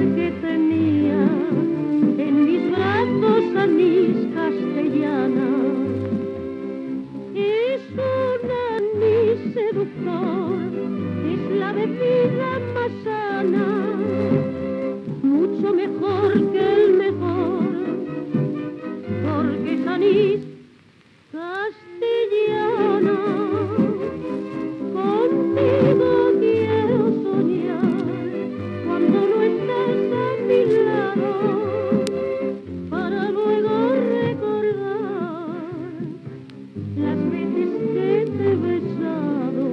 que tenía en mis brazos anís castellana. Es un anís seductor, es la bebida más sana, mucho mejor que el mejor, porque es anís castellana. Contigo quiero soñar cuando no estés a mi lado, para luego recordar las veces que te he besado.